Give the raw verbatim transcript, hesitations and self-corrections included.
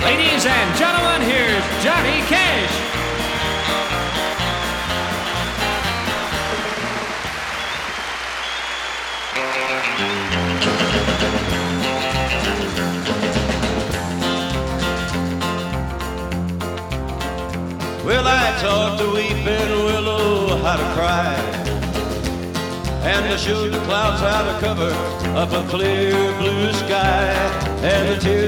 Ladies and gentlemen, here's Johnny Cash. Well, I taught the weeping willow how to cry, and I showed the clouds how to cover up a clear blue sky, and the tears